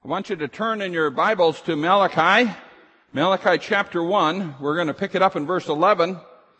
I want you to turn in your Bibles to Malachi chapter 1. We're going to pick it up in verse 11.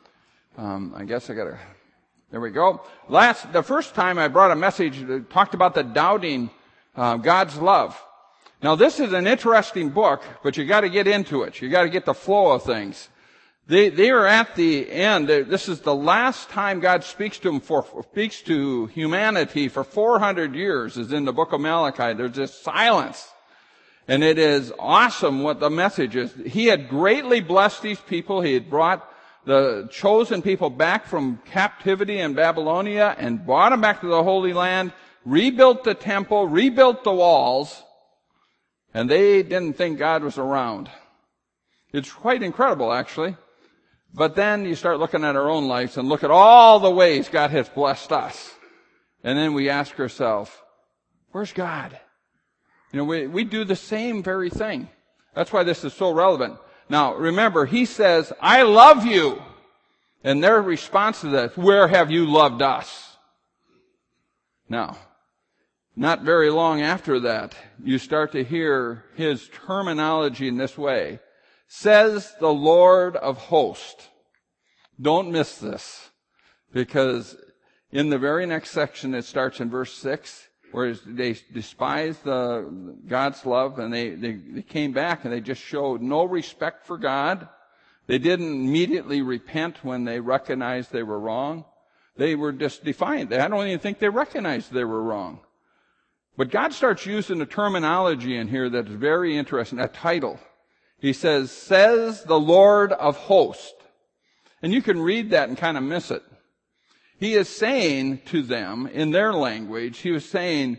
There we go. The first time I brought a message that talked about the doubting God's love. Now this is an interesting book, but you got to get into it. You got to get the flow of things. They are at the end. This is the last time God speaks to humanity for 400 years is in the book of Malachi. There's this silence. And it is awesome what the message is. He had greatly blessed these people. He had brought the chosen people back from captivity in Babylonia and brought them back to the Holy Land, rebuilt the temple, rebuilt the walls, and they didn't think God was around. It's quite incredible, actually. But then you start looking at our own lives and look at all the ways God has blessed us. And then we ask ourselves, where's God? You know, we do the same very thing. That's why this is so relevant. Now, remember, he says, I love you. And their response to that, where have you loved us? Now, not very long after that, you start to hear his terminology in this way. Says the Lord of hosts. Don't miss this, because in the very next section, it starts in verse 6, where they despised God's love, and they came back and they just showed no respect for God. They didn't immediately repent when they recognized they were wrong. They were just defiant. I don't even think they recognized they were wrong. But God starts using a terminology in here that's very interesting, a title. He says the Lord of hosts. And you can read that and kind of miss it. He is saying to them, in their language, he was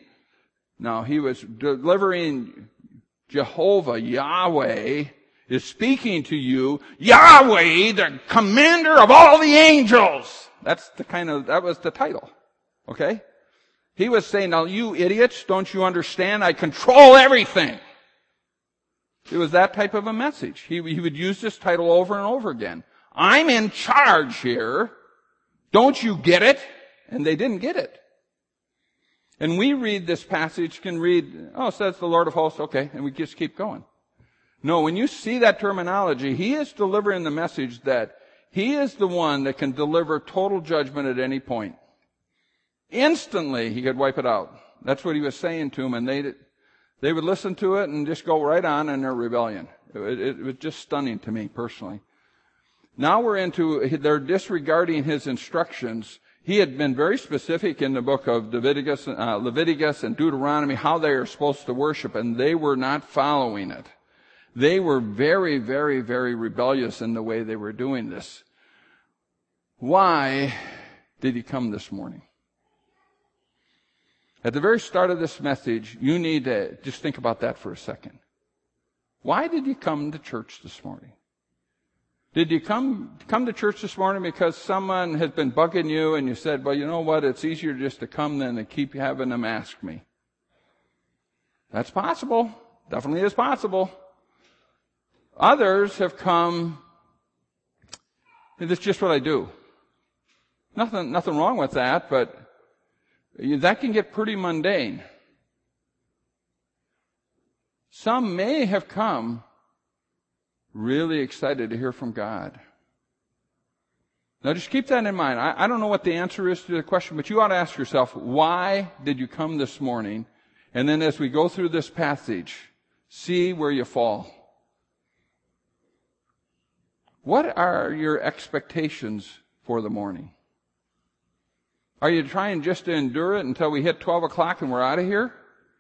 delivering Jehovah, Yahweh, is speaking to you, Yahweh, the commander of all the angels. That was the title. Okay? He was saying, now you idiots, don't you understand? I control everything. It was that type of a message. He would use this title over and over again. I'm in charge here. Don't you get it? And they didn't get it. And we read this passage, can read, says the Lord of hosts, okay, and we just keep going. No, when you see that terminology, he is delivering the message that he is the one that can deliver total judgment at any point. Instantly, he could wipe it out. That's what he was saying to them, and they would listen to it and just go right on in their rebellion. It was just stunning to me personally. Now we're into, they're disregarding his instructions. He had been very specific in the book of Leviticus and Deuteronomy how they are supposed to worship, and they were not following it. They were very, very, very rebellious in the way they were doing this. Why did he come this morning? At the very start of this message, you need to just think about that for a second. Why did you come to church this morning? Did you come to church this morning because someone has been bugging you and you said, well, you know what, it's easier just to come than to keep having them ask me? That's possible. Definitely is possible. Others have come, it's just what I do. Nothing wrong with that, but that can get pretty mundane. Some may have come really excited to hear from God. Now just keep that in mind. I don't know what the answer is to the question, but you ought to ask yourself, why did you come this morning? And then as we go through this passage, see where you fall. What are your expectations for the morning? Are you trying just to endure it until we hit 12 o'clock and we're out of here?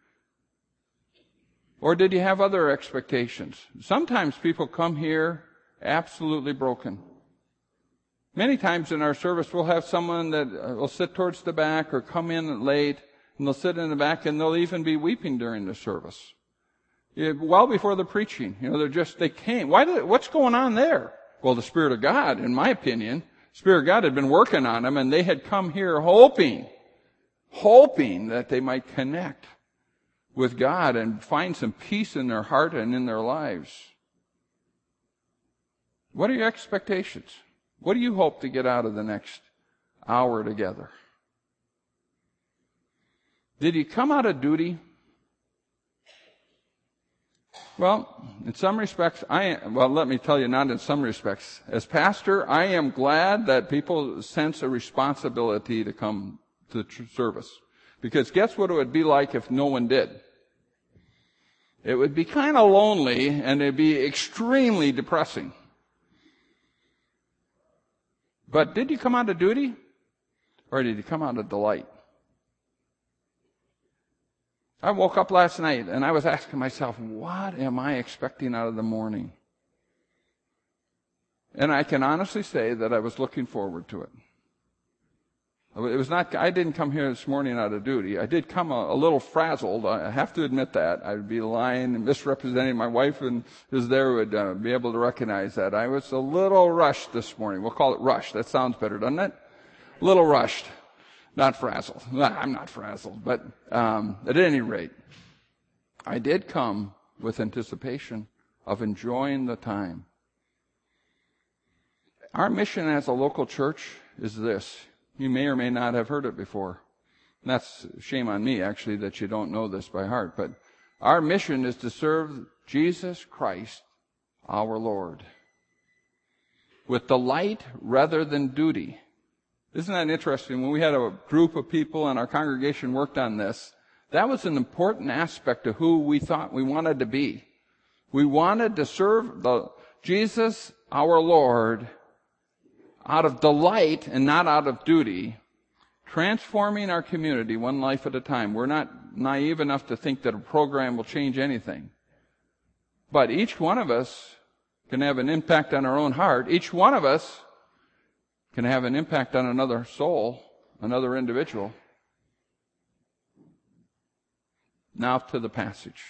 Or did you have other expectations? Sometimes people come here absolutely broken. Many times in our service we'll have someone that will sit towards the back or come in late and they'll sit in the back and they'll even be weeping during the service. Well before the preaching. They came. What's going on there? Well, the Spirit of God, in my opinion, Spirit of God had been working on them and they had come here hoping that they might connect with God and find some peace in their heart and in their lives. What are your expectations? What do you hope to get out of the next hour together? Did you come out of duty? Well, in some respects, let me tell you, not in some respects. As pastor, I am glad that people sense a responsibility to come to service. Because guess what it would be like if no one did? It would be kind of lonely, and it'd be extremely depressing. But did you come out of duty? Or did you come out of delight? I woke up last night and I was asking myself, what am I expecting out of the morning? And I can honestly say that I was looking forward to it. I didn't come here this morning out of duty. I did come a little frazzled. I have to admit that. I'd be lying and misrepresenting. My wife who's there would be able to recognize that. I was a little rushed this morning. We'll call it rushed. That sounds better, doesn't it? A little rushed. Not frazzled. I'm not frazzled. But at any rate, I did come with anticipation of enjoying the time. Our mission as a local church is this. You may or may not have heard it before. And that's shame on me, actually, that you don't know this by heart. But our mission is to serve Jesus Christ, our Lord, with delight rather than duty. Isn't that interesting? When we had a group of people and our congregation worked on this, that was an important aspect of who we thought we wanted to be. We wanted to serve Jesus, our Lord, out of delight and not out of duty, transforming our community one life at a time. We're not naive enough to think that a program will change anything. But each one of us can have an impact on our own heart. Each one of us can have an impact on another soul, another individual. Now to the passage.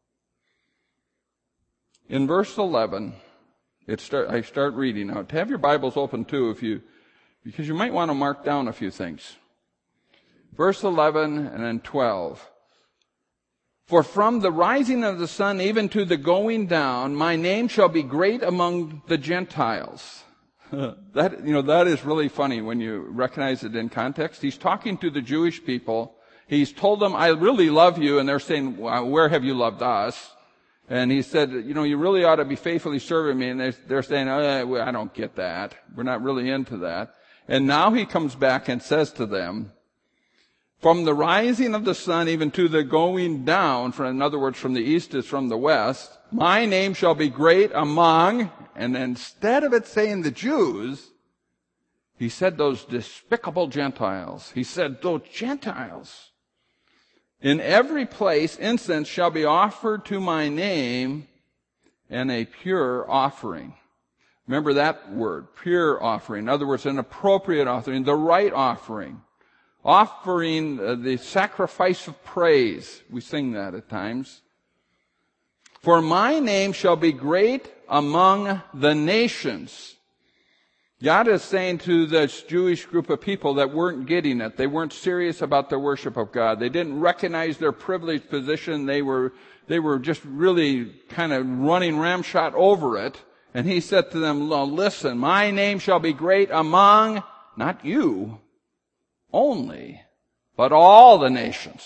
In verse 11, I start reading. Now, to have your Bibles open too, because you might want to mark down a few things. Verse 11 and then 12. For from the rising of the sun even to the going down, my name shall be great among the Gentiles. That is really funny when you recognize it in context. He's talking to the Jewish people. He's told them, I really love you. And they're saying, well, where have you loved us? And he said, you really ought to be faithfully serving me. And they're saying, I don't get that. We're not really into that. And now he comes back and says to them, from the rising of the sun even to the going down, in other words, from the east is from the west, my name shall be great among, and instead of it saying the Jews, he said those despicable Gentiles. He said those Gentiles. In every place incense shall be offered to my name, and a pure offering. Remember that word, pure offering. In other words, an appropriate offering, the right offering. Offering the sacrifice of praise. We sing that at times. For my name shall be great among the nations. God is saying to this Jewish group of people that weren't getting it. They weren't serious about their worship of God. They didn't recognize their privileged position. They were just really kind of running ramshot over it. And he said to them, listen, my name shall be great among, not you only, but all the nations.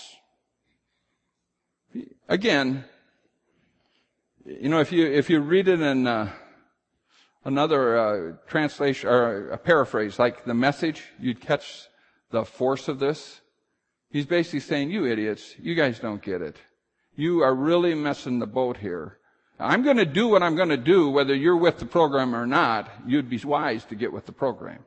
Again, if you read it in another translation or a paraphrase like the Message, you'd catch the force of this. He's basically saying, you idiots, you guys don't get it. You are really messing the boat here. I'm going to do what I'm going to do, whether you're with the program or not. You'd be wise to get with the program.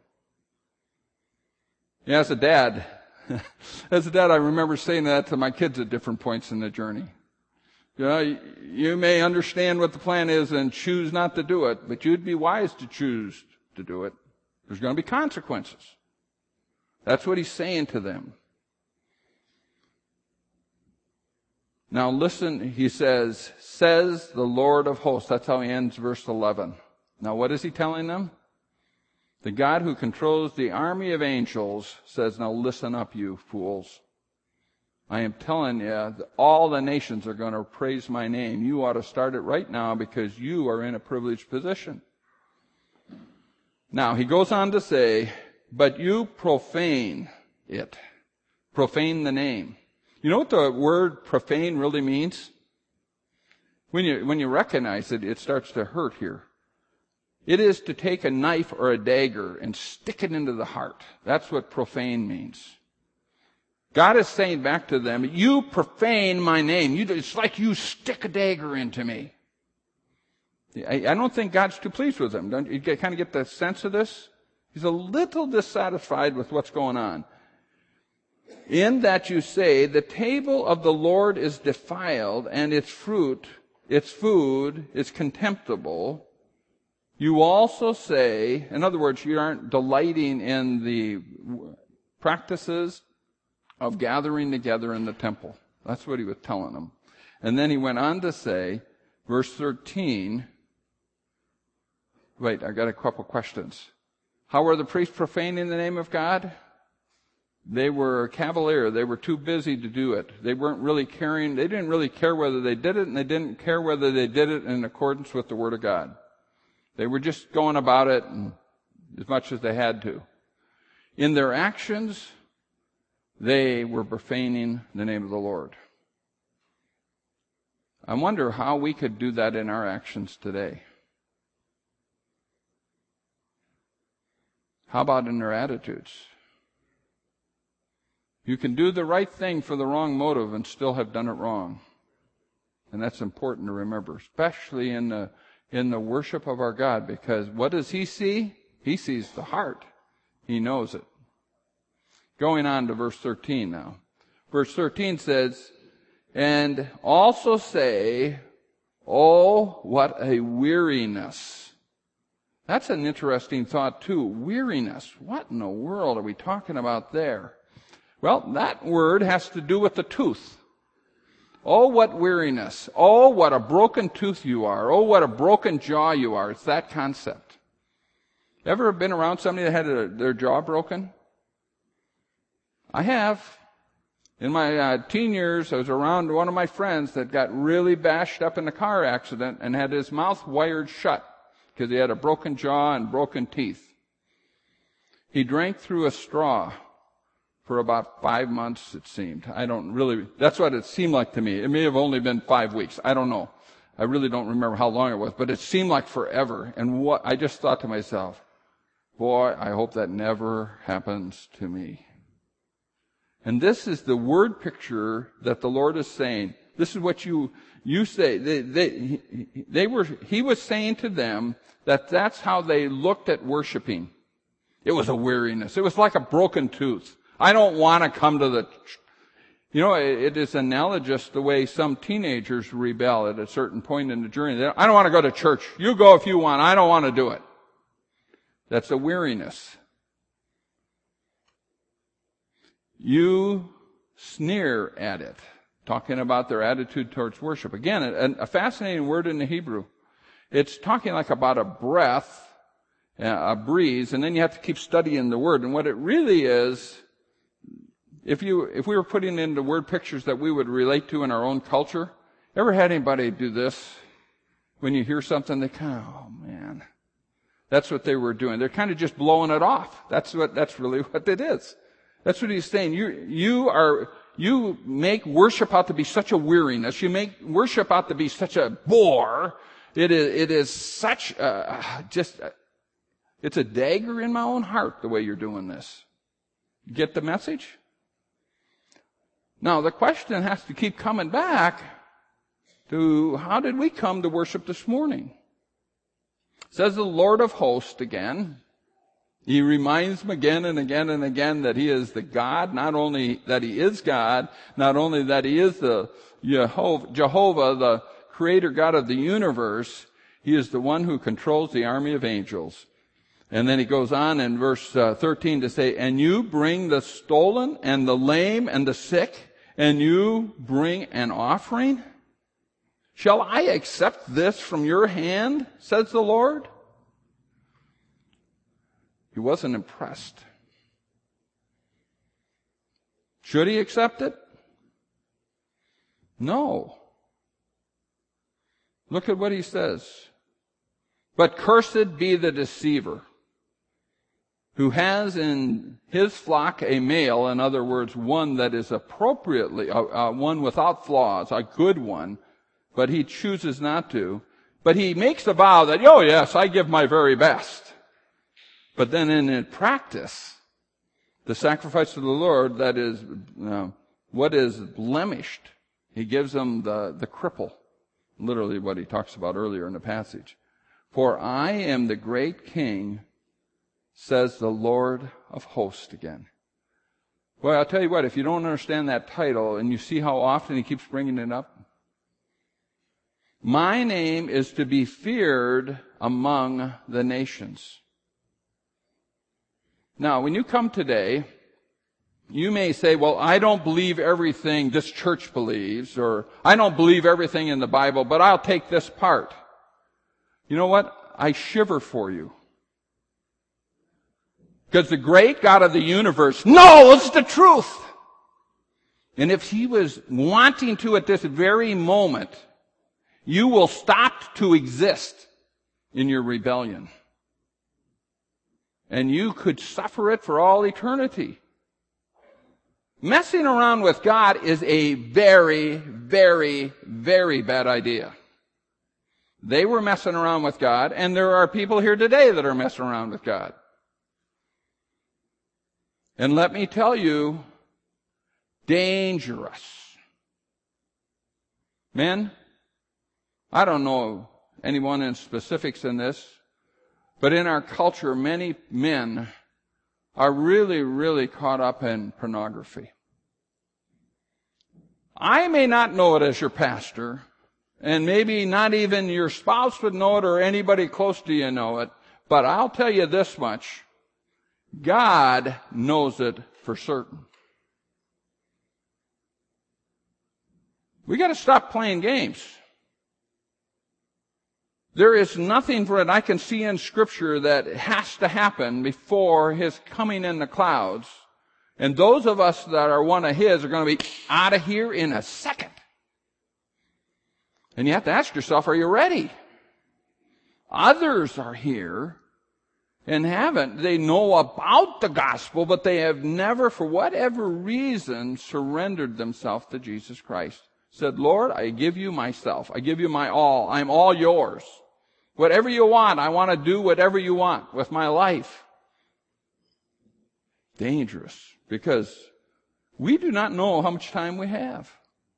Yeah, as a dad, I remember saying that to my kids at different points in the journey. You may understand what the plan is and choose not to do it, but you'd be wise to choose to do it. There's going to be consequences. That's what he's saying to them. Now listen, he says the Lord of hosts. That's how he ends verse 11. Now what is he telling them? The God who controls the army of angels says, now listen up, you fools. I am telling you that all the nations are going to praise my name. You ought to start it right now because you are in a privileged position. Now, he goes on to say, but you profane it. Profane the name. You know what the word profane really means? When you recognize it, it starts to hurt here. It is to take a knife or a dagger and stick it into the heart. That's what profane means. God is saying back to them, you profane my name. It's like you stick a dagger into me. I don't think God's too pleased with them. Don't you kind of get the sense of this? He's a little dissatisfied with what's going on. In that you say, the table of the Lord is defiled, and its food is contemptible. You also say, in other words, you aren't delighting in the practices of gathering together in the temple. That's what he was telling them. And then he went on to say, verse 13, wait, I got a couple questions. How were the priests profaning the name of God? They were cavalier. They were too busy to do it. They weren't really caring. They didn't really care whether they did it, and they didn't care whether they did it in accordance with the Word of God. They were just going about it as much as they had to. In their actions, they were profaning the name of the Lord. I wonder how we could do that in our actions today. How about in their attitudes? You can do the right thing for the wrong motive and still have done it wrong. And that's important to remember, especially in the worship of our God, because what does he see? He sees the heart. He knows it. Going on to verse 13 now. Verse 13 says, and also say, oh, what a weariness. That's an interesting thought too. Weariness. What in the world are we talking about there? Well, that word has to do with the tooth. Oh, what weariness. Oh, what a broken tooth you are. Oh, what a broken jaw you are. It's that concept. Ever been around somebody that had their jaw broken? I have. In my teen years, I was around one of my friends that got really bashed up in a car accident and had his mouth wired shut because he had a broken jaw and broken teeth. He drank through a straw for about 5 months, it seemed. That's what it seemed like to me. It may have only been 5 weeks. I don't know. I really don't remember how long it was, but it seemed like forever. And I just thought to myself, boy, I hope that never happens to me. And this is the word picture that the Lord is saying. This is what you say. He was saying to them that that's how they looked at worshiping. It was a weariness. It was like a broken tooth. I don't want to come to it is analogous the way some teenagers rebel at a certain point in the journey. I don't want to go to church. You go if you want. I don't want to do it. That's a weariness. You sneer at it, talking about their attitude towards worship. Again, a fascinating word in the Hebrew. It's talking like about a breath, a breeze, and then you have to keep studying the word. And what it really is, if we were putting into word pictures that we would relate to in our own culture, ever had anybody do this? When you hear something, they kind of, oh man. That's what they were doing. They're kind of just blowing it off. That's really what it is. That's what he's saying. You make worship out to be such a weariness. You make worship out to be such a bore. It is such it's a dagger in my own heart the way you're doing this. Get the message? Now the question has to keep coming back to how did we come to worship this morning? It says the Lord of hosts again. He reminds them again and again and again that he is the God, not only that he is God, not only that he is the Jehovah, the creator God of the universe, he is the one who controls the army of angels. And then he goes on in verse 13 to say, and you bring the stolen and the lame and the sick, and you bring an offering? Shall I accept this from your hand, says the Lord? He wasn't impressed. Should he accept it? No. Look at what he says. But cursed be the deceiver who has in his flock a male, in other words, one that is appropriately, one without flaws, a good one, but he chooses not to. But he makes a vow that, oh yes, I give my very best. But then in practice, the sacrifice of the Lord, that is, what is blemished, he gives them the cripple. Literally what he talks about earlier in the passage. For I am the great king, says the Lord of hosts again. Well, I'll tell you what, if you don't understand that title and you see how often he keeps bringing it up, my name is to be feared among the nations. Now, when you come today, you may say, well, I don't believe everything this church believes, or I don't believe everything in the Bible, but I'll take this part. You know what? I shiver for you. Because the great God of the universe knows the truth. And if he was wanting to at this very moment, you will stop to exist in your rebellion. And you could suffer it for all eternity. Messing around with God is a very, very, very bad idea. They were messing around with God, and there are people here today that are messing around with God. And let me tell you, dangerous. Men, I don't know anyone in specifics in this, but in our culture, many men are really, really caught up in pornography. I may not know it as your pastor, and maybe not even your spouse would know it or anybody close to you know it, but I'll tell you this much. God knows it for certain. We got to stop playing games. There is nothing for it I can see in Scripture that has to happen before his coming in the clouds. And those of us that are one of his are going to be out of here in a second. And you have to ask yourself, are you ready? Others are here and haven't. They know about the gospel, but they have never, for whatever reason, surrendered themselves to Jesus Christ. Said, Lord, I give you myself. I give you my all. I'm all yours. Whatever you want, I want to do whatever you want with my life. Dangerous, because we do not know how much time we have.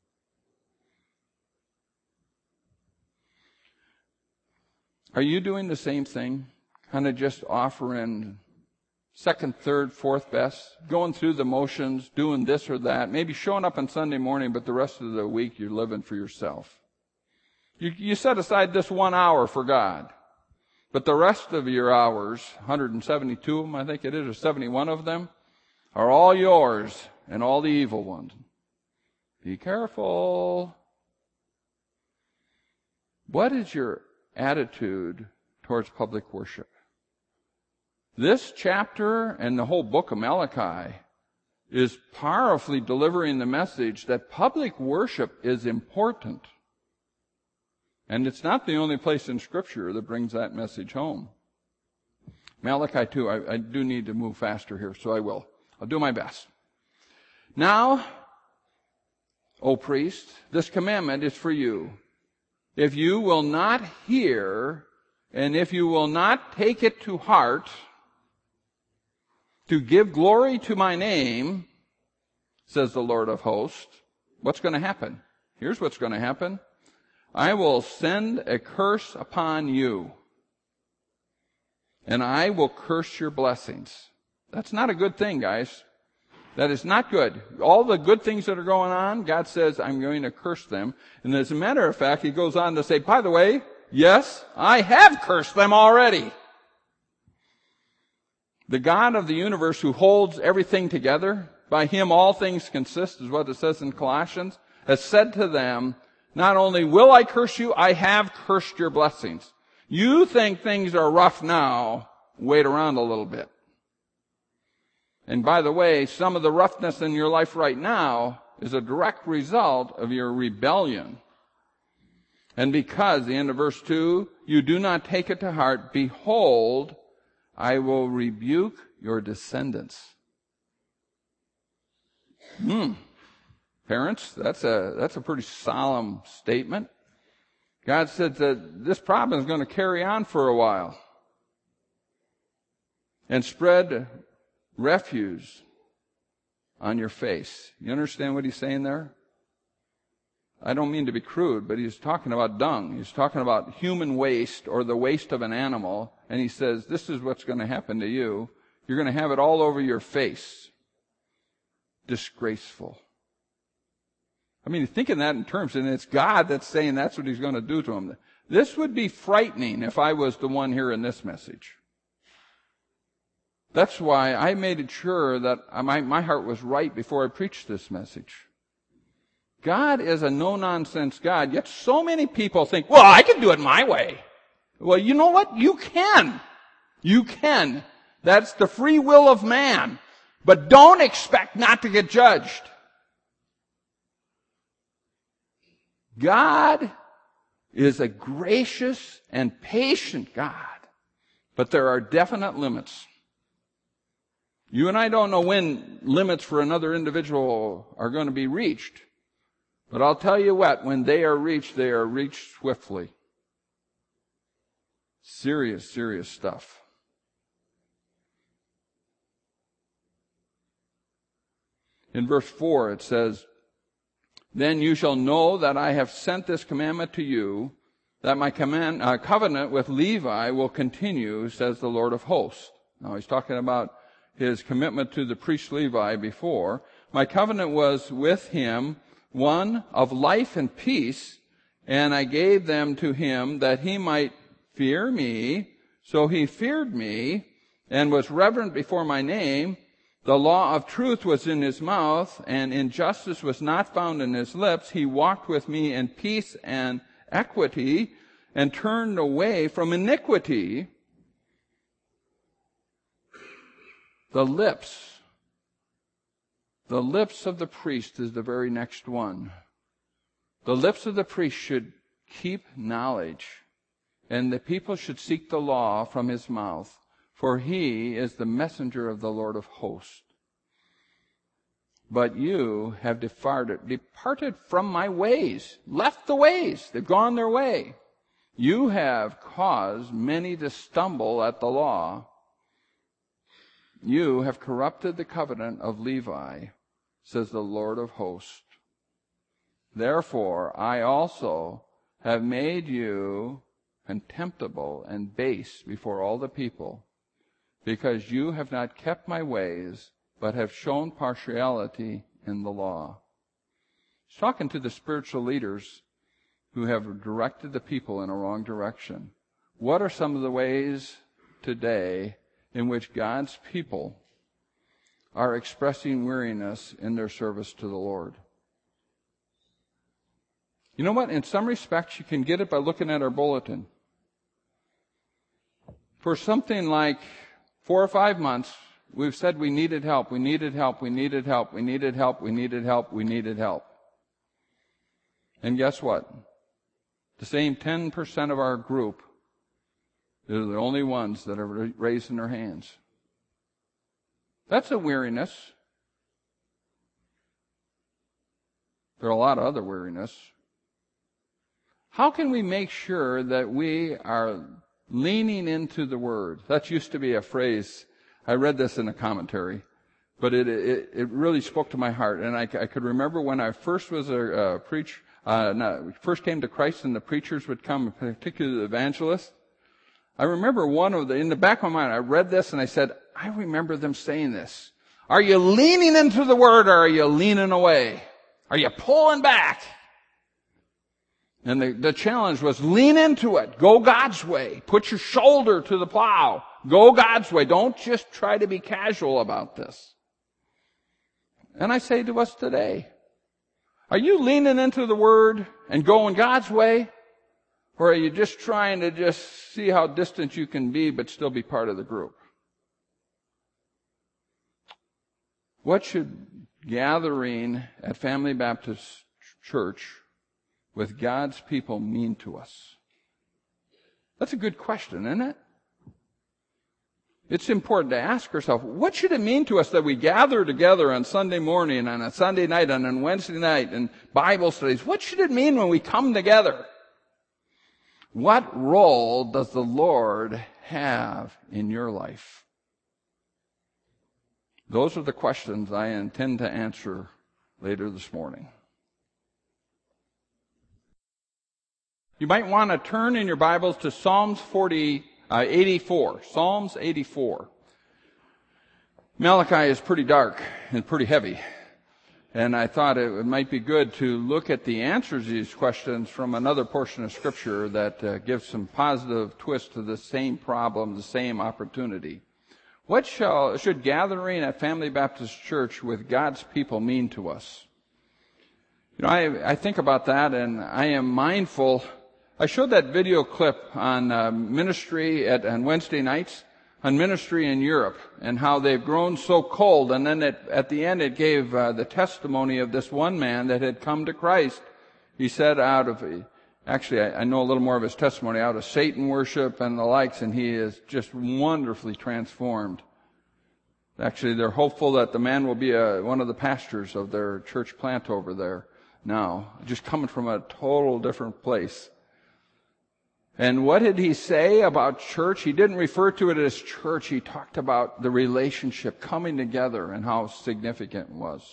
Are you doing the same thing? Kind of just offering second, third, fourth best, going through the motions, doing this or that, maybe showing up on Sunday morning, but the rest of the week you're living for yourself. You set aside this 1 hour for God, but the rest of your hours, 172 of them, I think it is, or 71 of them, are all yours and all the evil ones. Be careful. What is your attitude towards public worship? This chapter and the whole book of Malachi is powerfully delivering the message that public worship is important. And it's not the only place in Scripture that brings that message home. Malachi 2, I do need to move faster here, so I will. I'll do my best. Now, O priest, this commandment is for you. If you will not hear, and if you will not take it to heart, to give glory to my name, says the Lord of hosts, what's going to happen? Here's what's going to happen. I will send a curse upon you, and I will curse your blessings. That's not a good thing, guys. That is not good. All the good things that are going on, God says, I'm going to curse them. And as a matter of fact, he goes on to say, by the way, yes, I have cursed them already. The God of the universe who holds everything together, by him all things consist, is what it says in Colossians, has said to them, not only will I curse you, I have cursed your blessings. You think things are rough now, wait around a little bit. And by the way, some of the roughness in your life right now is a direct result of your rebellion. And because, the end of verse 2, you do not take it to heart, behold, I will rebuke your descendants. Parents, that's a pretty solemn statement. God said that this problem is going to carry on for a while and spread refuse on your face. You understand what he's saying there? I don't mean to be crude, but he's talking about dung. He's talking about human waste or the waste of an animal. And he says, this is what's going to happen to you. You're going to have it all over your face. Disgraceful. I mean, thinking that in terms, and it's God that's saying that's what he's going to do to him. This would be frightening if I was the one here in this message. That's why I made it sure that my heart was right before I preached this message. God is a no-nonsense God, yet so many people think, well, I can do it my way. Well, you know what? You can. You can. That's the free will of man. But don't expect not to get judged. God is a gracious and patient God, but there are definite limits. You and I don't know when limits for another individual are going to be reached. But I'll tell you what, when they are reached swiftly. Serious, serious stuff. In verse 4 it says, then you shall know that I have sent this commandment to you, that my covenant with Levi will continue, says the Lord of hosts. Now he's talking about his commitment to the priest Levi before. My covenant was with him, one of life and peace, and I gave them to him that he might fear me. So he feared me and was reverent before my name. The law of truth was in his mouth, and injustice was not found in his lips. He walked with me in peace and equity, and turned away from iniquity. The lips of the priest is the very next one. The lips of the priest should keep knowledge, and the people should seek the law from his mouth, for he is the messenger of the Lord of hosts. But you have departed from my ways, left the ways. They've gone their way. You have caused many to stumble at the law. You have corrupted the covenant of Levi, says the Lord of hosts. Therefore, I also have made you contemptible and base before all the people, because you have not kept my ways, but have shown partiality in the law. He's talking to the spiritual leaders who have directed the people in a wrong direction. What are some of the ways today in which God's people are expressing weariness in their service to the Lord? You know what? In some respects, you can get it by looking at our bulletin. For something like 4 or 5 months, we've said we needed help, we needed help, we needed help, we needed help, we needed help, we needed help. And guess what? The same 10% of our group, they're the only ones that are raising their hands. That's a weariness. There are a lot of other weariness. How can we make sure that we are leaning into the Word? That used to be a phrase. I read this in a commentary, but it really spoke to my heart. And I could remember when I first was first came to Christ, and the preachers would come, particularly the evangelists. I remember in the back of my mind, I read this and I said, I remember them saying this. Are you leaning into the Word, or are you leaning away? Are you pulling back? And the challenge was lean into it. Go God's way. Put your shoulder to the plow. Go God's way. Don't just try to be casual about this. And I say to us today, are you leaning into the Word and going God's way? Or are you just trying to just see how distant you can be but still be part of the group? What should gathering at Family Baptist Church with God's people mean to us? That's a good question, isn't it? It's important to ask ourselves, what should it mean to us that we gather together on Sunday morning and on Sunday night and on Wednesday night and Bible studies? What should it mean when we come together? What role does the Lord have in your life? Those are the questions I intend to answer later this morning. You might want to turn in your Bibles to Psalms 84. Psalms 84. Malachi is pretty dark and pretty heavy. And I thought it might be good to look at the answers to these questions from another portion of Scripture that gives some positive twist to the same problem, the same opportunity. What should gathering at Family Baptist Church with God's people mean to us? You know, I think about that, and I am mindful. I showed that video clip on ministry on Wednesday nights, on ministry in Europe, and how they've grown so cold. And then at the end it gave the testimony of this one man that had come to Christ. He said actually I know a little more of his testimony, out of Satan worship and the likes, and he is just wonderfully transformed. Actually, they're hopeful that the man will be one of the pastors of their church plant over there now, just coming from a total different place. And what did he say about church? He didn't refer to it as church. He talked about the relationship coming together and how significant it was.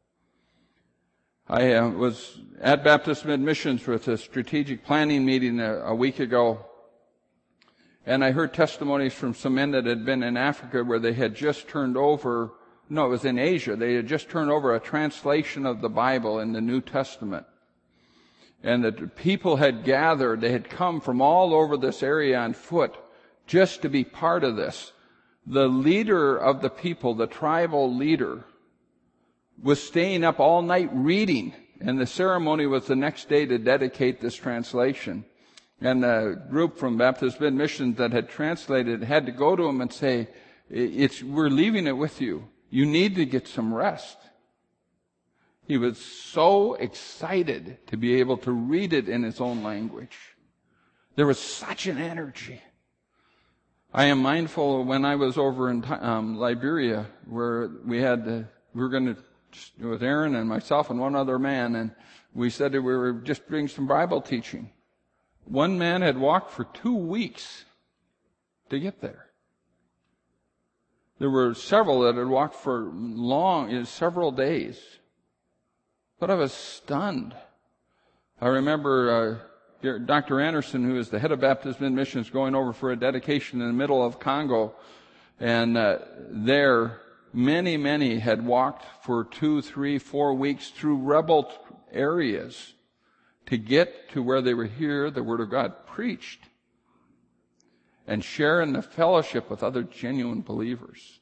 I was at Baptist Mid-Missions with a strategic planning meeting a week ago, and I heard testimonies from some men that had been in Africa where they had just turned over, no, it was in Asia, they had just turned over a translation of the Bible in the New Testament. And the people had gathered, they had come from all over this area on foot just to be part of this. The leader of the people, the tribal leader, was staying up all night reading, and the ceremony was the next day to dedicate this translation. And the group from Baptist Mid-Missions that had translated had to go to him and say, we're leaving it with you. You need to get some rest. He was so excited to be able to read it in his own language. There was such an energy. I am mindful when I was over in Liberia, where we were going to, with Aaron and myself and one other man, and we said that we were just doing some Bible teaching. One man had walked for 2 weeks to get there. There were several that had walked for several days. But I was stunned. I remember Dr. Anderson, who is the head of Baptist Mid-Missions, going over for a dedication in the middle of Congo. And there, many had walked for 2, 3, 4 weeks through rebel areas to get to where they were here, the Word of God preached, and share in the fellowship with other genuine believers.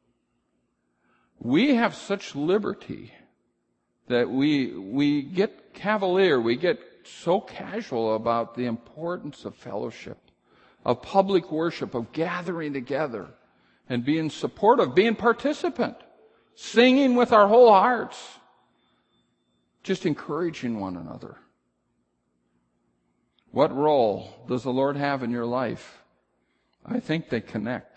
We have such liberty that we get cavalier, we get so casual about the importance of fellowship, of public worship, of gathering together and being supportive, being participant, singing with our whole hearts, just encouraging one another. What role does the Lord have in your life? I think they connect.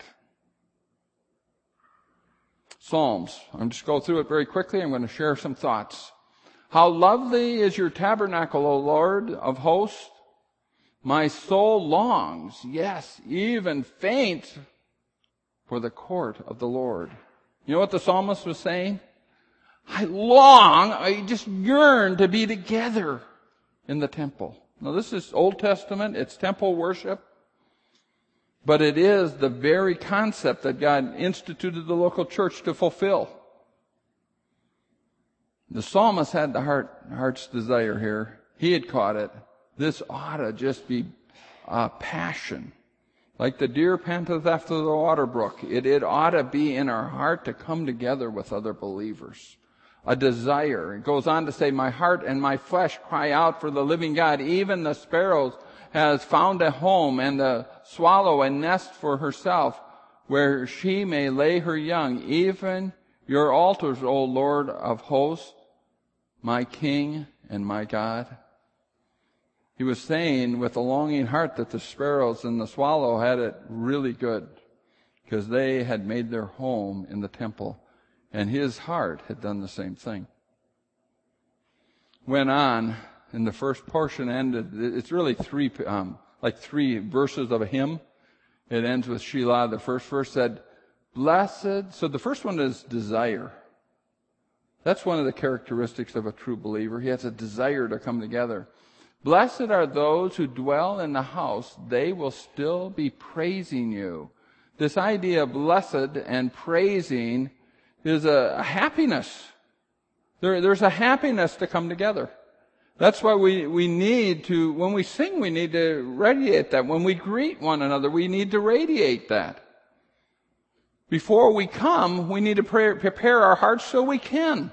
Psalms. I'm just going to go through it very quickly. I'm going to share some thoughts. How lovely is your tabernacle, O Lord of hosts. My soul longs, yes, even faints for the court of the Lord. You know what the psalmist was saying? I just yearn to be together in the temple. Now this is Old Testament. It's temple worship. But it is the very concept that God instituted the local church to fulfill. The psalmist had the heart's desire here. He had caught it. This ought to just be a passion. Like the deer panteth after the water brook. It ought to be in our heart to come together with other believers. A desire. It goes on to say, my heart and my flesh cry out for the living God. Even the sparrows has found a home, and the swallow a nest for herself, where she may lay her young. Even your altars, O Lord of hosts, my King and my God. He was saying with a longing heart that the sparrows and the swallow had it really good, because they had made their home in the temple, and his heart had done the same thing. Went on in the first portion ended, it's really three verses of a hymn. It ends with Shelah. The first verse said, blessed. So the first one is desire. That's one of the characteristics of a true believer. He has a desire to come together. Blessed are those who dwell in the house. They will still be praising you. This idea of blessed and praising is a happiness. There's a happiness to come together. That's why we need to, when we sing, we need to radiate that. When we greet one another, we need to radiate that. Before we come, we need to prepare our hearts so we can.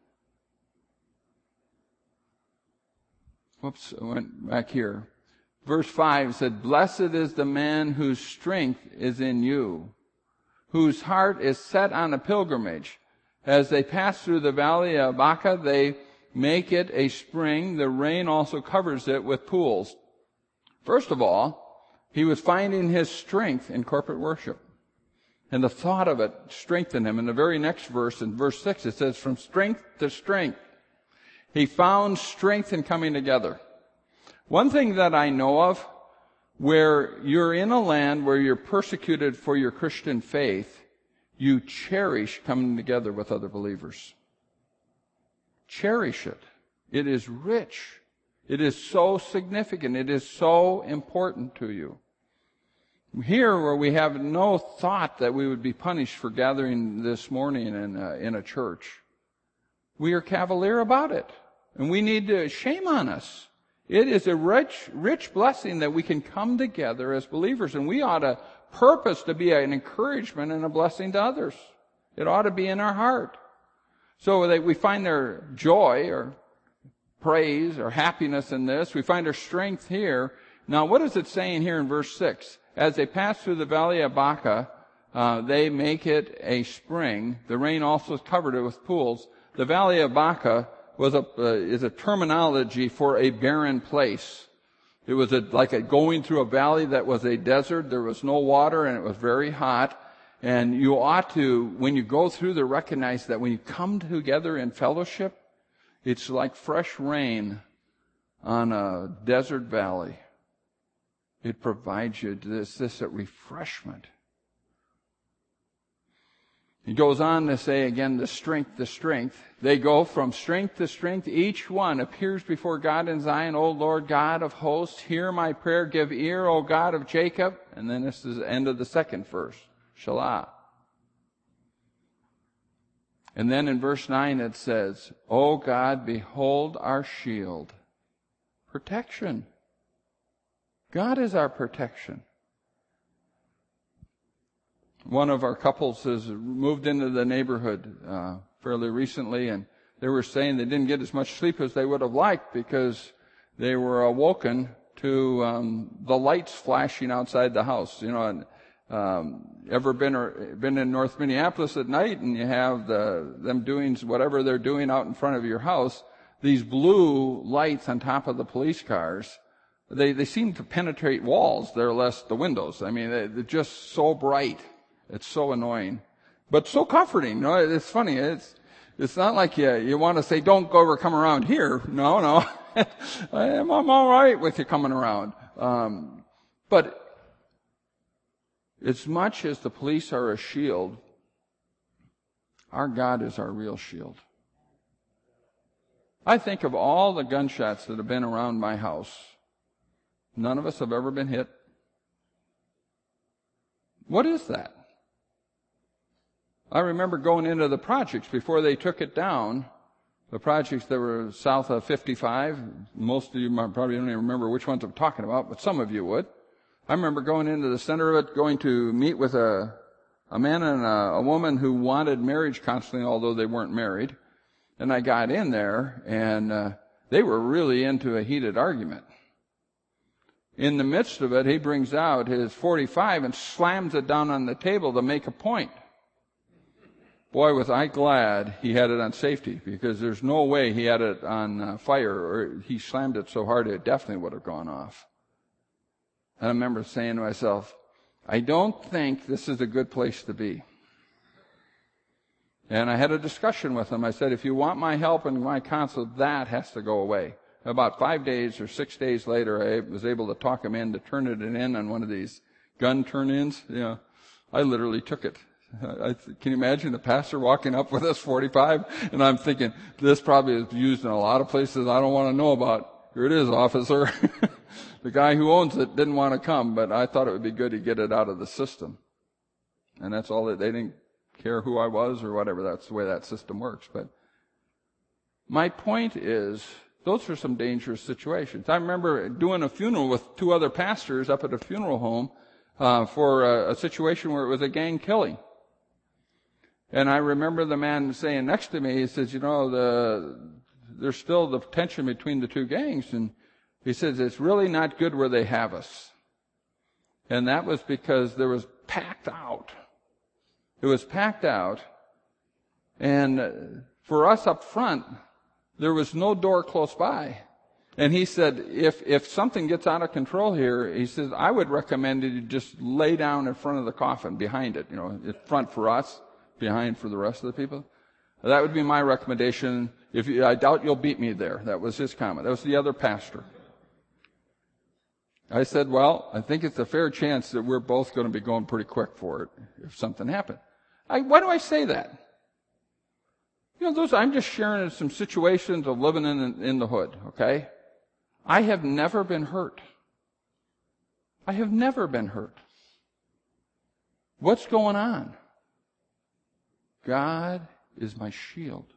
Whoops, I went back here. Verse 5 said, blessed is the man whose strength is in you, whose heart is set on a pilgrimage. As they pass through the valley of Baca, they make it a spring. The rain also covers it with pools. First of all, he was finding his strength in corporate worship. And the thought of it strengthened him. In the very next verse, in verse 6, it says, from strength to strength. He found strength in coming together. One thing that I know of, where you're in a land where you're persecuted for your Christian faith, you cherish coming together with other believers. Cherish it. It is rich. It is so significant. It is so important to you. Here, where we have no thought that we would be punished for gathering this morning in a church, we are cavalier about it. And we need to, shame on us. It is a rich blessing that we can come together as believers, and we ought to purpose to be an encouragement and a blessing to others. It ought to be in our heart. So that we find their joy or praise or happiness in this. We find our strength here. Now, what is it saying here in verse 6? As they pass through the valley of Baca, they make it a spring. The rain also covered it with pools. The valley of Baca is a terminology for a barren place. It was like going through a valley that was a desert. There was no water and it was very hot. And you ought to, when you go through there, recognize that when you come together in fellowship, it's like fresh rain on a desert valley. It provides you this refreshment. He goes on to say again, the strength to strength. They go from strength to strength. Each one appears before God in Zion. O Lord God of hosts, hear my prayer. Give ear, O God of Jacob. And then this is the end of the second verse. Shelah. And then in verse 9 it says, O God, behold our shield. Protection. God is our protection. One of our couples has moved into the neighborhood fairly recently, and they were saying they didn't get as much sleep as they would have liked because they were awoken to the lights flashing outside the house. You know, and ever been in North Minneapolis at night, and you have them doing whatever they're doing out in front of your house? These blue lights on top of the police cars. They seem to penetrate walls. They're less the windows. I mean, they're just so bright. It's so annoying, but so comforting. No, it's funny. It's not like you want to say, don't go or come around here. No. I'm all right with you coming around. But as much as the police are a shield, our God is our real shield. I think of all the gunshots that have been around my house. None of us have ever been hit. What is that? I remember going into the projects before they took it down, the projects that were south of 55. Most of you probably don't even remember which ones I'm talking about, but some of you would. I remember going into the center of it, going to meet with a man and a woman who wanted marriage counseling, although they weren't married. And I got in there, and they were really into a heated argument. In the midst of it, he brings out his .45 and slams it down on the table to make a point. Boy, was I glad he had it on safety, because there's no way he had it on fire, or he slammed it so hard it definitely would have gone off. And I remember saying to myself, I don't think this is a good place to be. And I had a discussion with him. I said, if you want my help and my counsel, that has to go away. about 5 days or 6 days later, I was able to talk him in to turn it in on one of these gun turn-ins. Yeah, I literally took it. Can you imagine the pastor walking up with this 45? And I'm thinking, this probably is used in a lot of places I don't want to know about. Here it is, officer. The guy who owns it didn't want to come, but I thought it would be good to get it out of the system. And that's all that they didn't care who I was or whatever. That's the way that system works. But my point is, those are some dangerous situations. I remember doing a funeral with 2 other pastors up at a funeral home for a situation where it was a gang killing. And I remember the man saying next to me, he says, there's still the tension between the 2 gangs. And he says, it's really not good where they have us. And that was because there was packed out. It was packed out. And for us up front, there was no door close by. And he said, if something gets out of control here, he says, I would recommend that you just lay down in front of the coffin, behind it, in front for us, behind for the rest of the people. That would be my recommendation. I doubt you'll beat me there. That was his comment. That was the other pastor. I said, well, I think it's a fair chance that we're both going to be going pretty quick for it if something happened. Why do I say that? I'm just sharing some situations of living in the hood, okay? I have never been hurt. I have never been hurt. What's going on? God is my shield.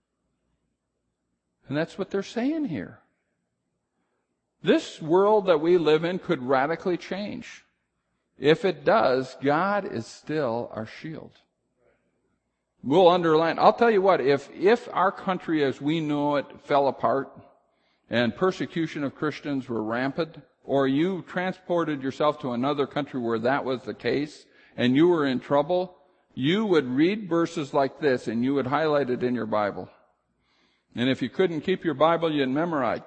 And that's what they're saying here. This world that we live in could radically change. If it does, God is still our shield. We'll underline. I'll tell you what, if our country as we know it fell apart and persecution of Christians were rampant, or you transported yourself to another country where that was the case and you were in trouble, you would read verses like this and you would highlight it in your Bible. And if you couldn't keep your Bible, you'd memorize.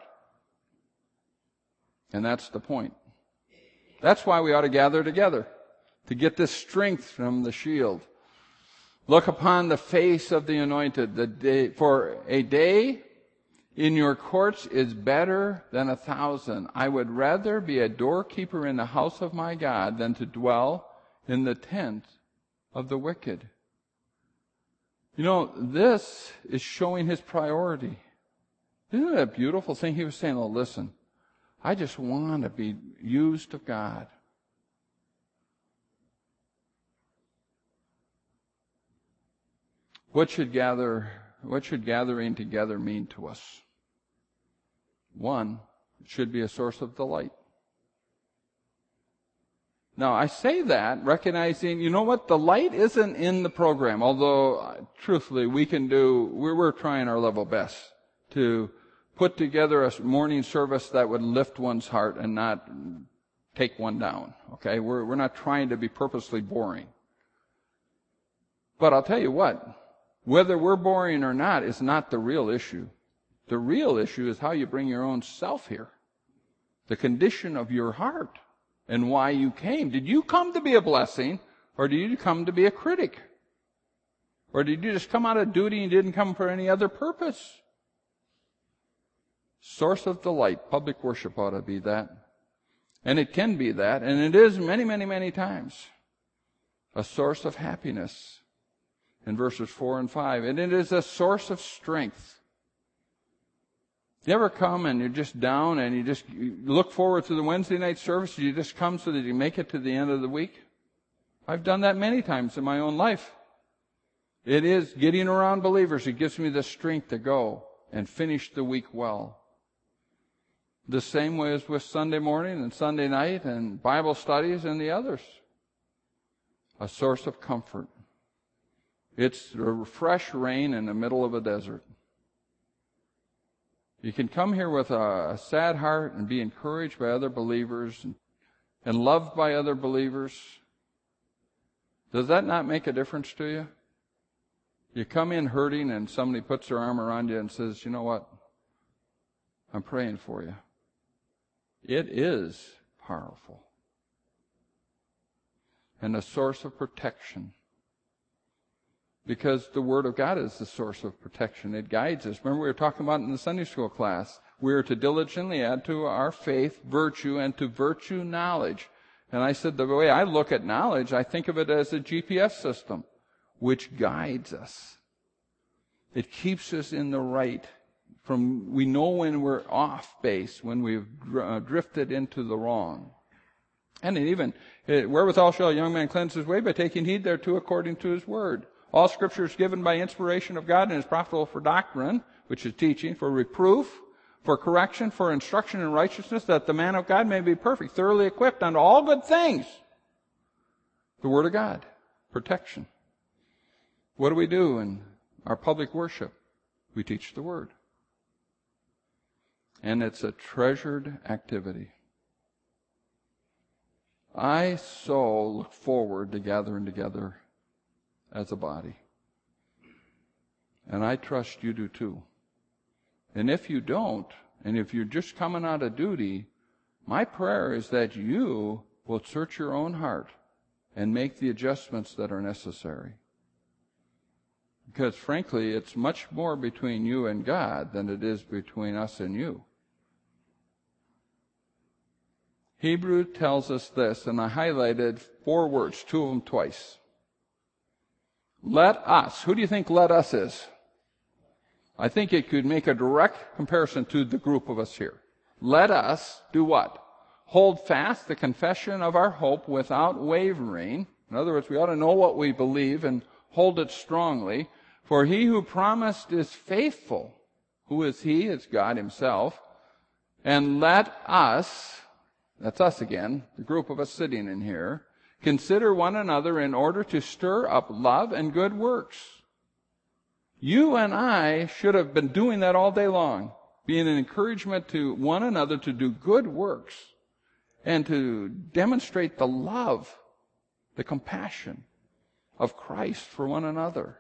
And that's the point. That's why we ought to gather together, to get this strength from the shield. Look upon the face of the anointed. For a day in your courts is better than 1,000. I would rather be a doorkeeper in the house of my God than to dwell in the tent of the wicked. This is showing his priority. Isn't it a beautiful thing? He was saying, listen, I just want to be used of God. What should gathering together mean to us? 1, it should be a source of delight. Now, I say that recognizing, the light isn't in the program, although, truthfully, we're trying our level best to put together a morning service that would lift one's heart and not take one down, okay? We're not trying to be purposely boring. But I'll tell you what, whether we're boring or not is not the real issue. The real issue is how you bring your own self here. The condition of your heart and why you came. Did you come to be a blessing, or did you come to be a critic? Or did you just come out of duty and didn't come for any other purpose? Source of delight. Public worship ought to be that. And it can be that, and it is many, many, many times. A source of happiness in verses 4 and 5. And it is a source of strength. You ever come and you're just down and you look forward to the Wednesday night service, you just come so that you make it to the end of the week? I've done that many times in my own life. It is getting around believers. It gives me the strength to go and finish the week well. The same way as with Sunday morning and Sunday night and Bible studies and the others. A source of comfort. It's a fresh rain in the middle of a desert. You can come here with a sad heart and be encouraged by other believers and loved by other believers. Does that not make a difference to you? You come in hurting and somebody puts their arm around you and says, you know what? I'm praying for you. It is powerful. And a source of protection. Because the Word of God is the source of protection. It guides us. Remember we were talking about in the Sunday school class, We are to diligently add to our faith virtue, and to virtue knowledge. And I said, the way I look at knowledge, I think of it as a GPS system, which guides us. It keeps us in the right. We know when we're off base, when we've drifted into the wrong. And wherewithal shall a young man cleanse his way? By taking heed thereto according to his word. All Scripture is given by inspiration of God and is profitable for doctrine, which is teaching, for reproof, for correction, for instruction in righteousness, that the man of God may be perfect, thoroughly equipped unto all good things. The Word of God, protection. What do we do in our public worship? We teach the Word. And it's a treasured activity. I so look forward to gathering together as a body. And I trust you do too. And if you don't, and if you're just coming out of duty, my prayer is that you will search your own heart and make the adjustments that are necessary. Because frankly, it's much more between you and God than it is between us and you. Hebrew tells us this, and I highlighted 4 words, 2 of them twice. Let us. Who do you think let us is? I think it could make a direct comparison to the group of us here. Let us do what? Hold fast the confession of our hope without wavering. In other words, we ought to know what we believe and hold it strongly. For he who promised is faithful. Who is he? It's God himself. And let us, that's us again, the group of us sitting in here, consider one another in order to stir up love and good works. You and I should have been doing that all day long, being an encouragement to one another to do good works and to demonstrate the love, the compassion of Christ for one another.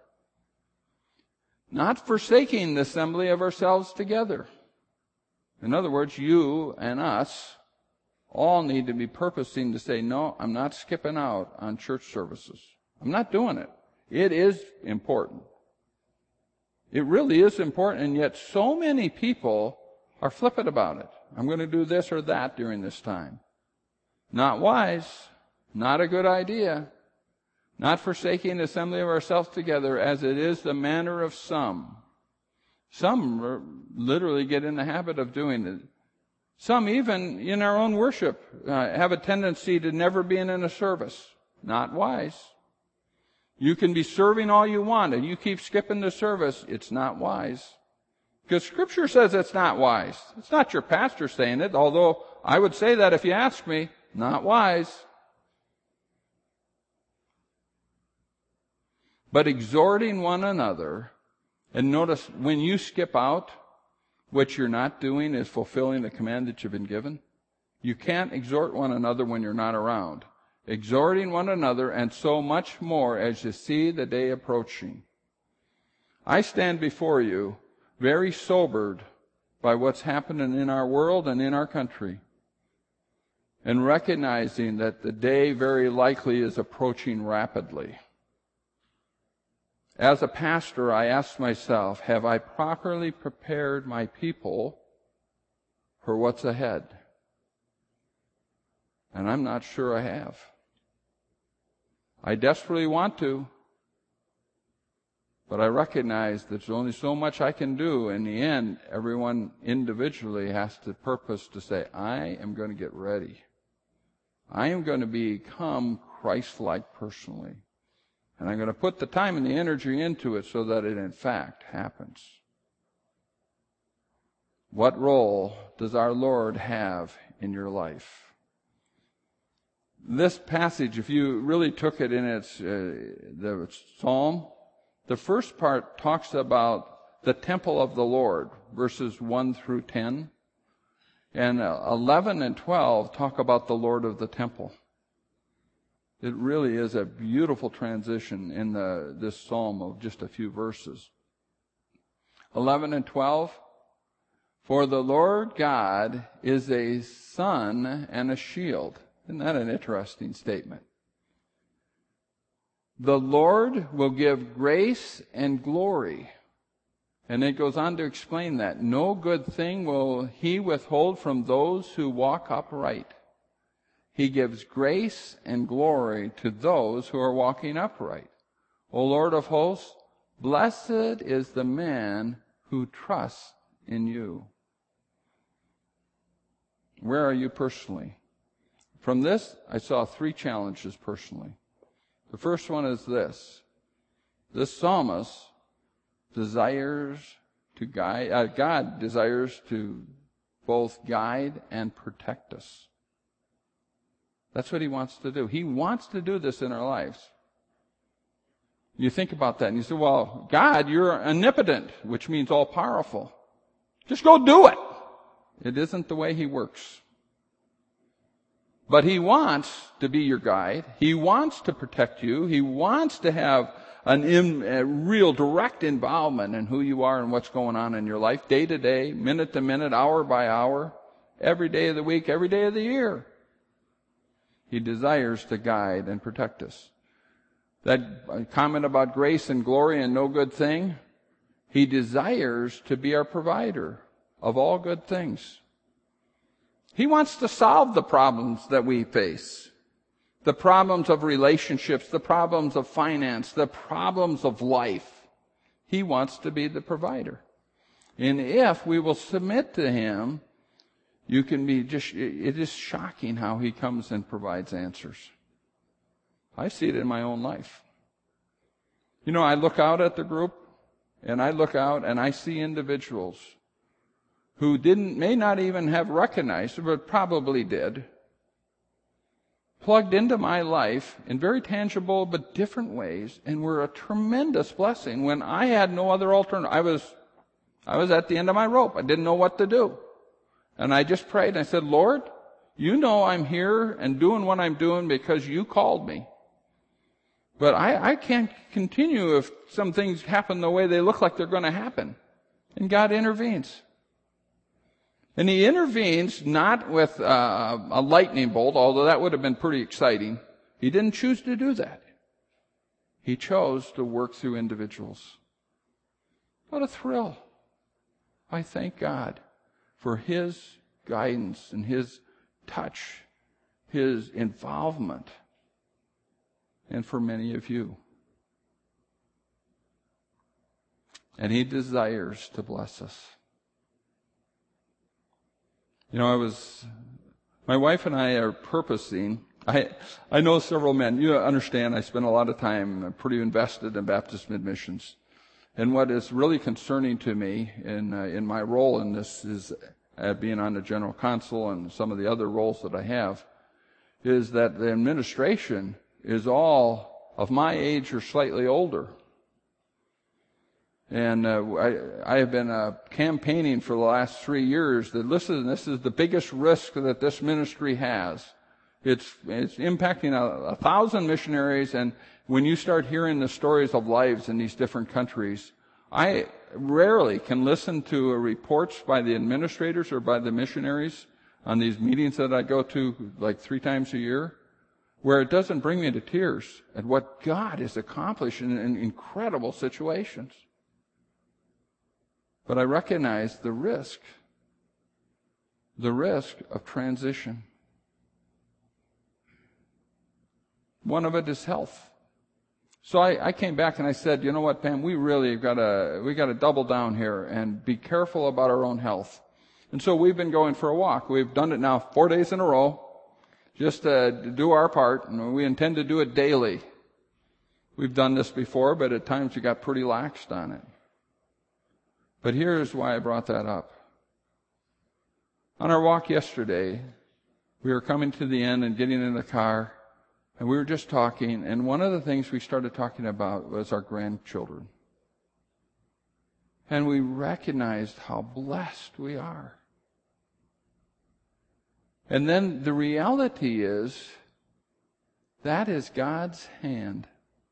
Not forsaking the assembly of ourselves together. In other words, you and us all need to be purposing to say, no, I'm not skipping out on church services. I'm not doing it. It is important. It really is important, and yet so many people are flippant about it. I'm going to do this or that during this time. Not wise, not a good idea, not forsaking the assembly of ourselves together, as it is the manner of some. Some literally get in the habit of doing it. Some even in our own worship have a tendency to never being in a service. Not wise. You can be serving all you want, and you keep skipping the service. It's not wise. Because Scripture says it's not wise. It's not your pastor saying it, although I would say that if you ask me. Not wise. But exhorting one another, and notice when you skip out, what you're not doing is fulfilling the command that you've been given. You can't exhort one another when you're not around. Exhorting one another, and so much more as you see the day approaching. I stand before you very sobered by what's happening in our world and in our country, and recognizing that the day very likely is approaching rapidly. As a pastor, I ask myself, have I properly prepared my people for what's ahead? And I'm not sure I have. I desperately want to, but I recognize there's only so much I can do. In the end, everyone individually has to purpose to say, I am going to get ready. I am going to become Christ-like personally. And I'm going to put the time and the energy into it so that it in fact happens. What role does our Lord have in your life? This passage, if you really took it in the psalm, the first part talks about the temple of the Lord, verses 1 through 10. And 11 and 12 talk about the Lord of the temple. It really is a beautiful transition in this psalm of just a few verses. 11 and 12. For the Lord God is a sun and a shield. Isn't that an interesting statement? The Lord will give grace and glory. And it goes on to explain that. No good thing will he withhold from those who walk upright. He gives grace and glory to those who are walking upright. O Lord of hosts, blessed is the man who trusts in you. Where are you personally? From this, I saw 3 challenges personally. The first one is this. This psalmist desires to guide, God desires to both guide and protect us. That's what he wants to do. He wants to do this in our lives. You think about that and you say, well, God, you're omnipotent, which means all powerful. Just go do it. It isn't the way he works. But he wants to be your guide. He wants to protect you. He wants to have a real direct involvement in who you are and what's going on in your life, day to day, minute to minute, hour by hour, every day of the week, every day of the year. He desires to guide and protect us. That comment about grace and glory and no good thing, he desires to be our provider of all good things. He wants to solve the problems that we face. The problems of relationships, the problems of finance, the problems of life. He wants to be the provider. And if we will submit to him, you can be it is shocking how he comes and provides answers. I see it in my own life. You know, I look out at the group, and I look out and I see individuals who may not even have recognized, but probably did, plugged into my life in very tangible but different ways, and were a tremendous blessing when I had no other alternative. I was at the end of my rope. I didn't know what to do. And I just prayed and I said, Lord, you know I'm here and doing what I'm doing because you called me. But I can't continue if some things happen the way they look like they're going to happen. And God intervenes. And he intervenes not with a lightning bolt, although that would have been pretty exciting. He didn't choose to do that. He chose to work through individuals. What a thrill. I thank God for his guidance and his touch, his involvement, and for many of you. And he desires to bless us. You know, my wife and I are purposing, I know several men, you understand I spend a lot of time pretty invested in Baptist Mid-Missions. And what is really concerning to me in my role in this is being on the general council and some of the other roles that I have, is that the administration is all of my age or slightly older. And I have been campaigning for the last 3 years that, listen, this is the biggest risk that this ministry has. It's impacting 1,000 missionaries, and when you start hearing the stories of lives in these different countries, I rarely can listen to reports by the administrators or by the missionaries on these meetings that I go to like 3 times a year, where it doesn't bring me to tears at what God has accomplished in incredible situations. But I recognize the risk of transition. One of it is health. So I came back and I said, you know what, Pam, we really got to double down here and be careful about our own health. And so we've been going for a walk. We've done it now 4 days in a row, just to do our part, and we intend to do it daily. We've done this before, but at times we got pretty laxed on it. But here's why I brought that up. On our walk yesterday, we were coming to the end and getting in the car, and we were just talking, and one of the things we started talking about was our grandchildren. And we recognized how blessed we are. And then the reality is, that is God's hand.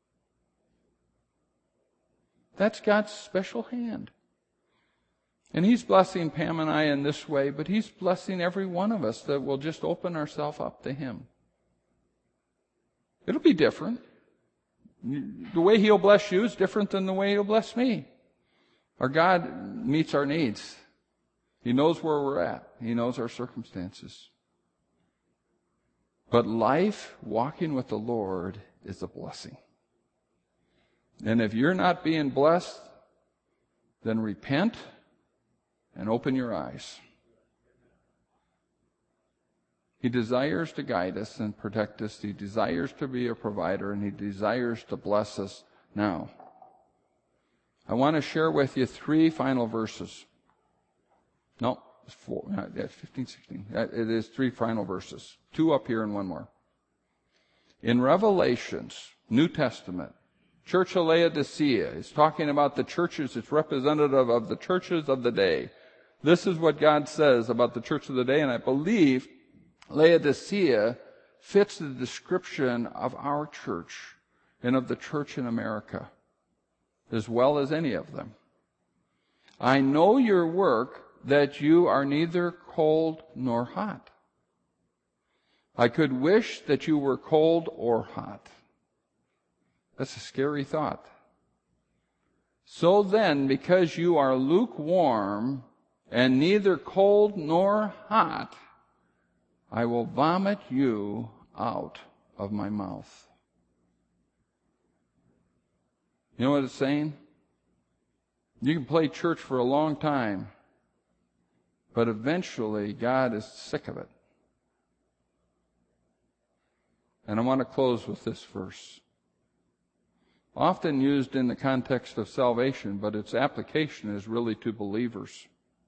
That's God's special hand. And he's blessing Pam and I in this way, but he's blessing every one of us that will just open ourselves up to him. It'll be different. The way he'll bless you is different than the way he'll bless me. Our God meets our needs. He knows where we're at. He knows our circumstances. But life walking with the Lord is a blessing. And if you're not being blessed, then repent and open your eyes. He desires to guide us and protect us. He desires to be a provider, and He desires to bless us now. I want to share with you 3 final verses. No, it's 4. That's 15, 16. It is 3 final verses. 2 up here and 1 more. In Revelations, New Testament, Church of Laodicea is talking about the churches. It's representative of the churches of the day. This is what God says about the church of the day, and I believe Laodicea fits the description of our church and of the church in America as well as any of them. I know your work, that you are neither cold nor hot. I could wish that you were cold or hot. That's a scary thought. So then, because you are lukewarm and neither cold nor hot, I will vomit you out of my mouth. You know what it's saying? You can play church for a long time, but eventually God is sick of it. And I want to close with this verse. Often used in the context of salvation, but its application is really to believers.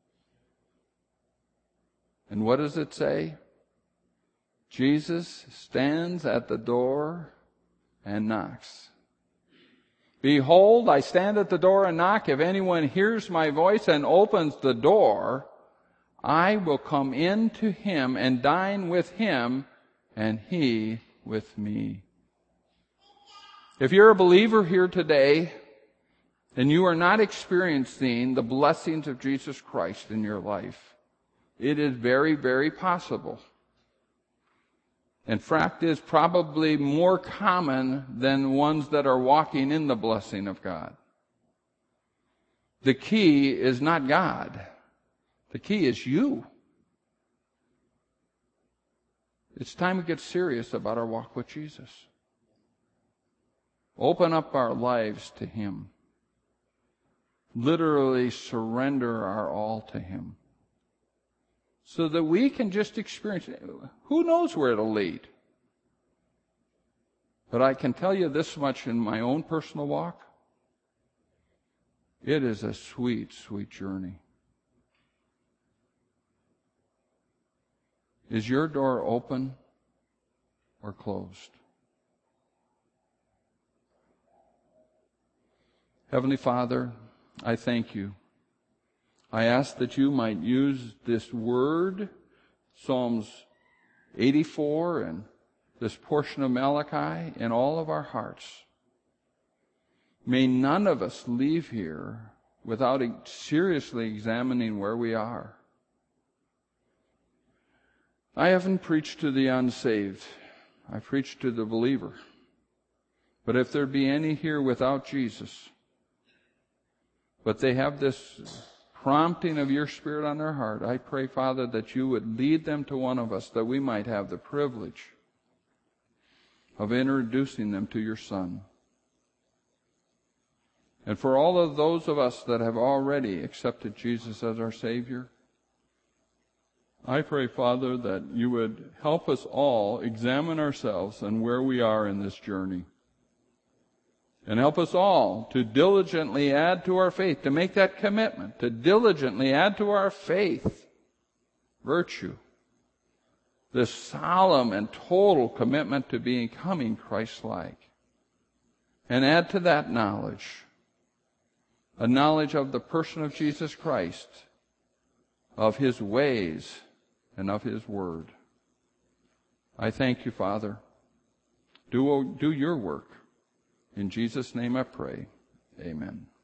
And what does it say? Jesus stands at the door and knocks. Behold, I stand at the door and knock. If anyone hears my voice and opens the door, I will come in to him and dine with him, and he with me. If you're a believer here today, and you are not experiencing the blessings of Jesus Christ in your life, it is very, very possible. In fact, it is probably more common than ones that are walking in the blessing of God. The key is not God. The key is you. It's time we get serious about our walk with Jesus. Open up our lives to Him. Literally surrender our all to Him. So that we can just experience it. Who knows where it'll lead? But I can tell you this much in my own personal walk. It is a sweet, sweet journey. Is your door open or closed? Heavenly Father, I thank you. I ask that you might use this word, Psalms 84 and this portion of Malachi, in all of our hearts. May none of us leave here without seriously examining where we are. I haven't preached to the unsaved. I preached to the believer. But if there be any here without Jesus, but they have this prompting of your Spirit on their heart, I pray, Father, that you would lead them to one of us, that we might have the privilege of introducing them to your Son. And for all of those of us that have already accepted Jesus as our Savior, I pray, Father, that you would help us all examine ourselves and where we are in this journey. And help us all to diligently add to our faith, to make that commitment, to diligently add to our faith virtue, this solemn and total commitment to becoming Christ-like. And add to that knowledge, a knowledge of the person of Jesus Christ, of His ways, and of His Word. I thank you, Father. Do your work. In Jesus' name I pray. Amen.